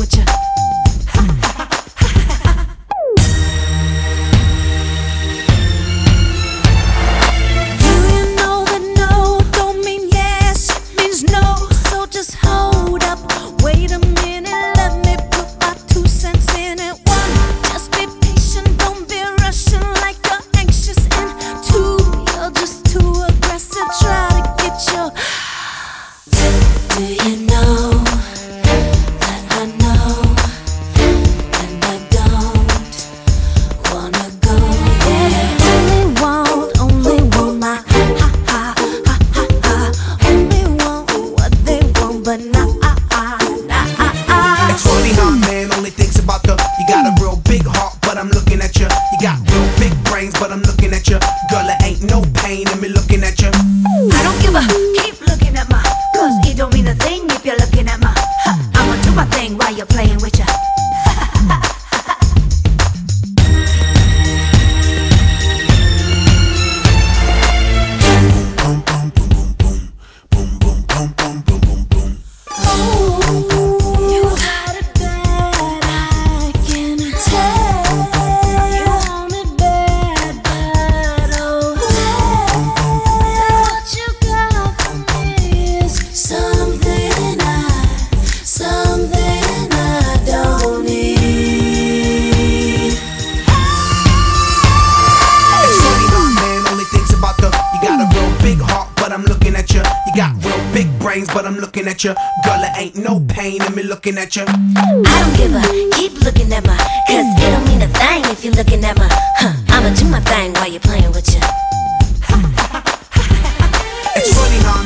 with you. Do you know that no don't mean yes, it means no. So just hold up, wait a minute, let me put my 2 cents in it. 1, just be patient, don't be rushing like you're anxious. And 2, you're just too aggressive, try to get your. Do you know that I know, and I don't wanna go? Yeah, only want my only want what they want, but nah. It's funny how man only thinks about the. You got a real big heart, but I'm looking at you. You got real big brains, but I'm looking at you. Girl, there ain't no pain in me looking at you. I don't give a. Keep looking at my. Cause it don't mean a thing if you're looking at my. I'ma do my thing while you're playing with ya. You got it bad, I can tell. You want it bad, but oh, what you got for me is something I don't need. It's funny how man only thinks about the. You got a real big heart, but I'm looking at you. You got real big brains, but I'm looking at you. Girl, there ain't no pain in me looking at you. I don't give a. Keep looking at my. Cause it don't mean a thing if you're looking at my. I'ma do my thing while you're playing with ya. It's funny how